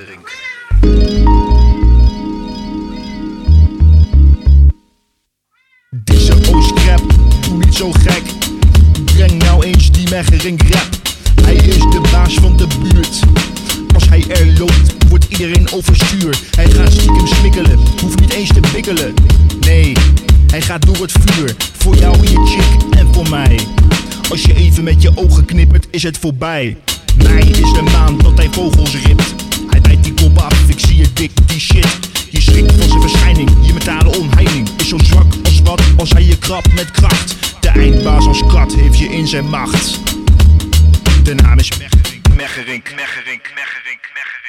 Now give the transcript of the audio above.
Meggerink. Deze Oostkrap, doe niet zo gek. Breng nou eens die Meggerink rap. Hij is de baas van de buurt. Als hij er loopt, wordt iedereen overstuur. Hij gaat stiekem smikkelen, hoeft niet eens te bikkelen. Nee, hij gaat door het vuur. Voor jou en je chick en voor mij. Als je even met je ogen knippert, is het voorbij. Mei is de maand dat hij vogels ript. Hij bijt die kop af, ik zie je dik, die shit. Je schrikt van zijn verschijning, je mentale omheining is zo zwak als wat als hij je krabt met kracht. De eindbaas als kat heeft je in zijn macht. De naam is Meggerink, Meggerink, Meggerink, Meggerink, Meggerink.